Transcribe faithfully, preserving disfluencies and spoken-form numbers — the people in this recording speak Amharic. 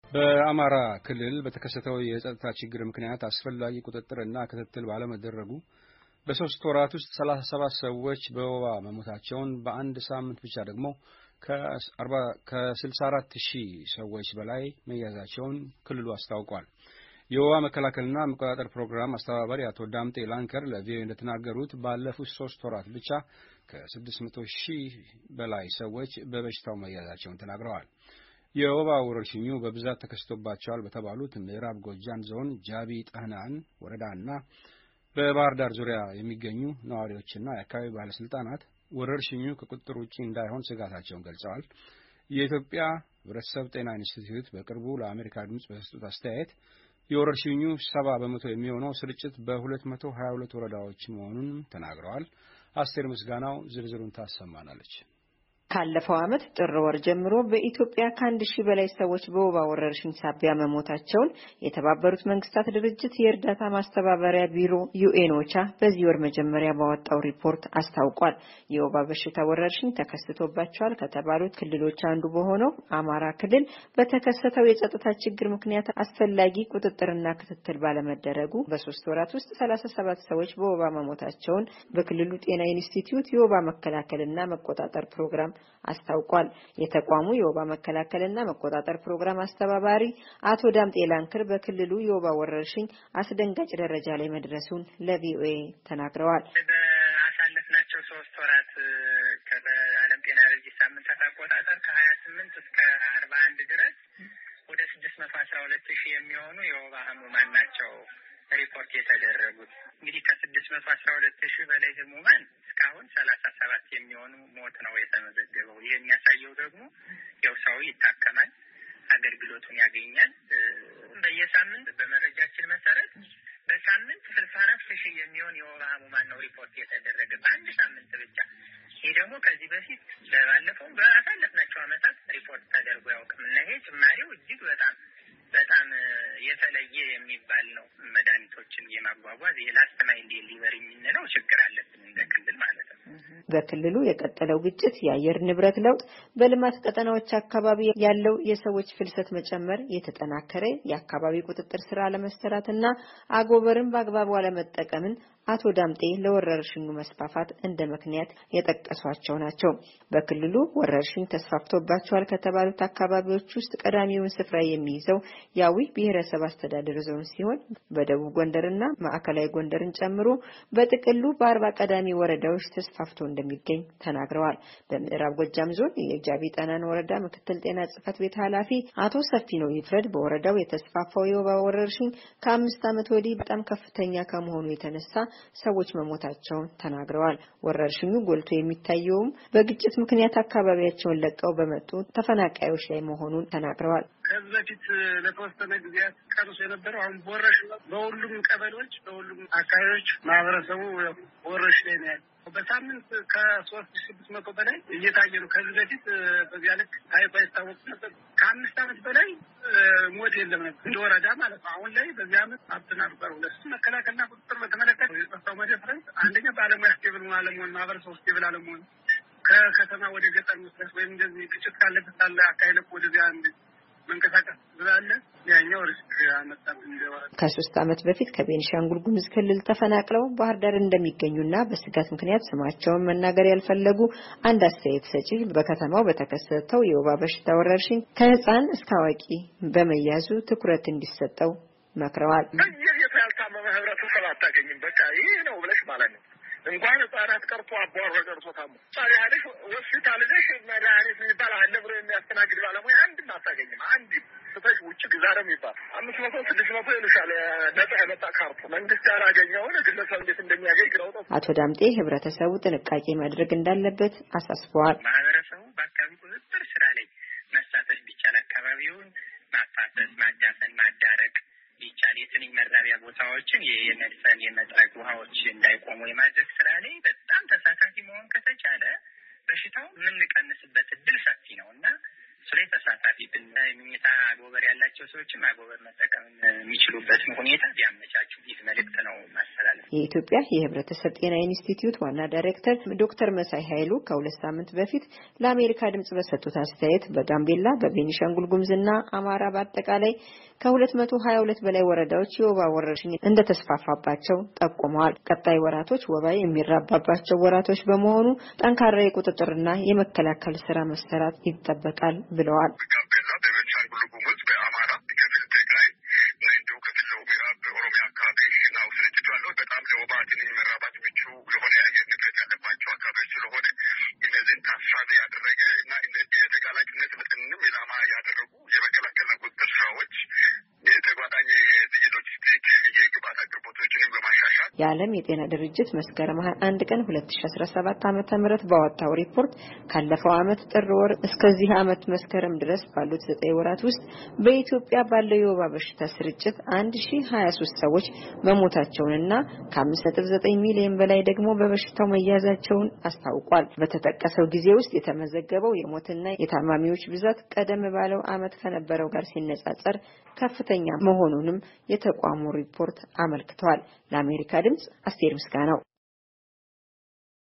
በአማራ ክልል በተከሰተው የጸጥታ ችግር ምክንያት አስፈላጊ ቁጥጥርና ክትትል ባለመደረጉ በሶስት ወራት ውስጥ ሰላሳ ሰባት ሰዎች በወባ መሞታቸውን በአንድ ሳምንት ብቻ ደግሞ ከስልሳ አራት ሺህ ሰዎች በላይ መያዛቸውን ክልሉ አስታውቋል። የወባ መከላከልና መቆጣጠር ፕሮግራም አስተባባሪ አቶ ዳምጤ ላንከር ለቪኦኤ እንደተናገሩት ባለፉት ሶስት ወራት ብቻ ከስድስት መቶ ሺህ በላይ ሰዎች በበሽታው መያዛቸውን ተናግረዋል። የወባ ወረርሽኙ በብዛት ተከስቶባቸዋል በተባሉት ምዕራብ ጎጃም ዞን ጃቢ ጠህናን ወረዳና በባህር ዳር ዙሪያ የሚገኙ ነዋሪዎችና የአካባቢ ባለስልጣናት ወረርሽኙ ከቁጥጥር ውጪ እንዳይሆን ስጋታቸውን ገልጸዋል። የኢትዮጵያ ሕብረተሰብ ጤና ኢንስቲትዩት በቅርቡ ለአሜሪካ ድምጽ በሰጡት አስተያየት የወረርሽኙ ሰባ በመቶ የሚሆነው ስርጭት በሁለት መቶ ሀያ ሁለት ወረዳዎች መሆኑን ተናግረዋል። አስቴር ምስጋናው ዝርዝሩን ታሰማናለች። ካለፈው ዓመት ጥር ወር ጀምሮ በኢትዮጵያ ከአንድ ሺህ በላይ ሰዎች በወባ ወረርሽኝ ሳቢያ መሞታቸውን የተባበሩት መንግስታት ድርጅት የእርዳታ ማስተባበሪያ ቢሮ ዩኤን ኦቻ በዚህ ወር መጀመሪያ ባወጣው ሪፖርት አስታውቋል። የወባ በሽታ ወረርሽኝ ተከስቶባቸዋል ከተባሉት ክልሎች አንዱ በሆነው አማራ ክልል በተከሰተው የጸጥታ ችግር ምክንያት አስፈላጊ ቁጥጥርና ክትትል ባለመደረጉ በሶስት ወራት ውስጥ ሰላሳ ሰባት ሰዎች በወባ መሞታቸውን በክልሉ ጤና ኢንስቲትዩት የወባ መከላከልና መቆጣጠር ፕሮግራም አስታውቋል። የተቋሙ የወባ መከላከልና መቆጣጠር ፕሮግራም አስተባባሪ አቶ ዳምጤ ላንከር በክልሉ የወባ ወረርሽኝ አስደንጋጭ ደረጃ ላይ መድረሱን ለቪኦኤ ተናግረዋል። በአሳለፍናቸው ሶስት ወራት ከዓለም ጤና ድርጅት ሳምንታት አቆጣጠር ከሀያ ስምንት እስከ አርባ አንድ ድረስ ወደ ስድስት መቶ አስራ ሁለት ሺህ የሚሆኑ የወባ ህሙማን ናቸው ሪፖርት የተደረጉት። እንግዲህ ከስድስት መቶ አስራ ሁለት ሺህ በላይ ህሙማን እስካሁን ሰላሳ ሰባት የሚሆኑ ሞት ነው የተመዘገበው። ይህ የሚያሳየው ደግሞ ያው ሰው ይታከማል፣ አገልግሎቱን ያገኛል። በየሳምንት በመረጃችን መሰረት በሳምንት ስልሳ አራት ሺህ የሚሆን የወባ ህሙማን ነው ሪፖርት የተደረገ በአንድ ሳምንት ብቻ። ይህ ደግሞ ከዚህ በፊት ባለፈው በአሳለፍናቸው ዓመታት ሪፖርት ተደርጎ ያውቅም እና ይሄ ጭማሪው እጅግ በጣም በጣም የተለየ የሚባል ነው። መድኃኒቶችን የማጓጓዝ የላስት ማይል ዴሊቨሪ የምንለው ችግር አለብን እንደ ክልል ማለት ነው። በክልሉ የቀጠለው ግጭት፣ የአየር ንብረት ለውጥ፣ በልማት ቀጠናዎች አካባቢ ያለው የሰዎች ፍልሰት መጨመር፣ የተጠናከረ የአካባቢ ቁጥጥር ስራ ለመስራትና አጎበርን በአግባቡ አለመጠቀምን አቶ ዳምጤ ለወረርሽኙ መስፋፋት እንደ ምክንያት የጠቀሷቸው ናቸው። በክልሉ ወረርሽኝ ተስፋፍቶባቸዋል ከተባሉት አካባቢዎች ውስጥ ቀዳሚውን ስፍራ የሚይዘው የአዊ ብሔረሰብ አስተዳደር ዞን ሲሆን በደቡብ ጎንደርና ማዕከላዊ ጎንደርን ጨምሮ በጥቅሉ በአርባ ቀዳሚ ወረዳዎች ተስፋፍቶ እንደሚገኝ ተናግረዋል። በምዕራብ ጎጃም ዞን የጃቢ ጠህናን ወረዳ ምክትል ጤና ጽሕፈት ቤት ኃላፊ አቶ ሰፊነው ይፍረድ በወረዳው የተስፋፋው የወባ ወረርሽኝ ከአምስት ዓመት ወዲህ በጣም ከፍተኛ ከመሆኑ የተነሳ ሰዎች መሞታቸውን ተናግረዋል። ወረርሽኙ ጎልቶ የሚታየውም በግጭት ምክንያት አካባቢያቸውን ለቀው በመጡ ተፈናቃዮች ላይ መሆኑን ተናግረዋል። ከዚህ በፊት ለተወሰነ ጊዜያት ቀንሶ የነበረው አሁን ወረርሽኙ በሁሉም ቀበሌዎች በሁሉም አካባቢዎች ማህበረሰቡ ወረርሽኝ ላይ ነው ያለው። በሳምንት ከሶስት ሺህ ስድስት መቶ በላይ እየታየ ነው። ከዚህ በፊት በዚያ ልክ ታይቶ አይታወቅም ነበር። ከአምስት ዓመት በላይ ሞት የለም ነበር እንደ ወረዳ ማለት ነው። አሁን ላይ በዚህ ዓመት አብተናርበር ሁለት መከላከልና ቁጥጥር በተመለከተ የጸጥታው መደፍረስ አንደኛ ባለሙያ ስቴብል አለመሆን፣ ማህበረሰቡ ስቴብል አለመሆን፣ ከከተማ ወደ ገጠር መስራት ወይም እንደዚህ ግጭት ካለበት ካለ አካባቢ ወደዚያ መንቀሳቀስ ስላለ ያኛው ሪስክ አመጣብን እንደወራ ከሶስት ዓመት በፊት ከቤንሻንጉል ጉሙዝ ክልል ተፈናቅለው ባህር ዳር እንደሚገኙና በስጋት ምክንያት ስማቸውን መናገር ያልፈለጉ አንድ አስተያየት ሰጪ በከተማው በተከሰተው የወባ በሽታ ወረርሽኝ ከህፃን እስከ አዋቂ በመያዙ ትኩረት እንዲሰጠው መክረዋል። በየቤቱ ያልታመመ ህብረተሰብ አታገኝም። በቃ ይህ ነው ብለሽ ማለት ነው። እንኳን ህጻናት ቀርቶ አባወራ ቀርቶ ታሞ ታዲያለሽ ሆስፒታል ልጅ መድኃኒት የሚባል አለ ብሎ የሚያስተናግድ ባለሙያ አንድም አታገኝም። አንድ ስተሽ ውጭ ግዛረም ይባል አምስት መቶ ስድስት መቶ ይልሻል ነጻ የመጣ ካርቱ መንግስት ያላገኘውን ግለሰብ እንዴት እንደሚያገኝ ግራ ወጣ። አቶ ዳምጤ ህብረተሰቡ ጥንቃቄ ማድረግ እንዳለበት አሳስበዋል። ማህበረሰቡ በአካባቢ ቁጥጥር ስራ ላይ መሳተፍ ቢቻል አካባቢውን ማፋሰስ፣ ማዳፈን፣ ማዳረቅ ቢቻል የትንኝ መራቢያ ቦታዎችን የመድፈን የመጥረግ ውሃዎች እንዳይቆሙ የማድረግ ስራ ላይ በጣም ተሳታፊ መሆን ከተቻለ በሽታው የምንቀንስበት እድል ሰፊ ነው እና እሱ ላይ ተሳታፊ ብን የምኝታ አጎበር ያላቸው ሰዎችም አጎበር መጠቀም የሚችሉበትን ሁኔታ ቢያመቻቹ ቢት መልእክት ነው ማስተላለፍ። የኢትዮጵያ የህብረተሰብ ጤና ኢንስቲትዩት ዋና ዳይሬክተር ዶክተር መሳይ ኃይሉ ከሁለት ሳምንት በፊት ለአሜሪካ ድምጽ በሰጡት አስተያየት በጋምቤላ በቤኒሻንጉል ጉሙዝና አማራ በአጠቃላይ ከሁለት መቶ ሀያ ሁለት በላይ ወረዳዎች የወባ ወረርሽኝ እንደተስፋፋባቸው ጠቁመዋል። ቀጣይ ወራቶች ወባ የሚራባባቸው ወራቶች በመሆኑ ጠንካራ የቁጥጥርና የመከላከል ስራ መሰራት ይጠበቃል ብለዋል። በጋምቤላ በቤኒሻንጉል ጉሙዝ በአማራ ከፊል ትግራይ እና እንዲሁ ከፊል ምዕራብ በኦሮሚያ አካባቢ ነው ስርጭቱ ያለው። በጣም ለወባ የሚመራባት ምቹ የሆነ የአየር ንብረት ያለባቸው አካባቢዎች ስለሆነ እነዚህን ታሳቢ ያደረገ እና እነዚህ የተጋላጭነት መጠንንም ኢላማ ያደረጉ የመከላከልና ቁጥጥር ስራዎች የተጓዳኝ የሎጂስቲክ የግብአት አቅርቦቶችንም በማሻሻል የዓለም የጤና ድርጅት መስከረም ሃያ አንድ ቀን ሁለት ሺህ አስራ ሰባት ዓመተ ምህረት ባወጣው ሪፖርት ካለፈው ዓመት ጥር ወር እስከዚህ ዓመት መስከረም ድረስ ባሉት ዘጠኝ ወራት ውስጥ በኢትዮጵያ ባለው የወባ በሽታ ስርጭት አንድ ሺህ ሀያ ሶስት ሰዎች መሞታቸውንና ከአምስት ነጥብ ዘጠኝ ሚሊዮን በላይ ደግሞ በበሽታው መያዛቸውን አስታውቋል። በተጠቀሰው ጊዜ ውስጥ የተመዘገበው የሞትና የታማሚዎች ብዛት ቀደም ባለው ዓመት ከነበረው ጋር ሲነጻጸር ከፍተኛ መሆኑንም የተቋሙ ሪፖርት አመልክቷል። ለአሜሪካ ድምጽ አስቴር ምስጋናው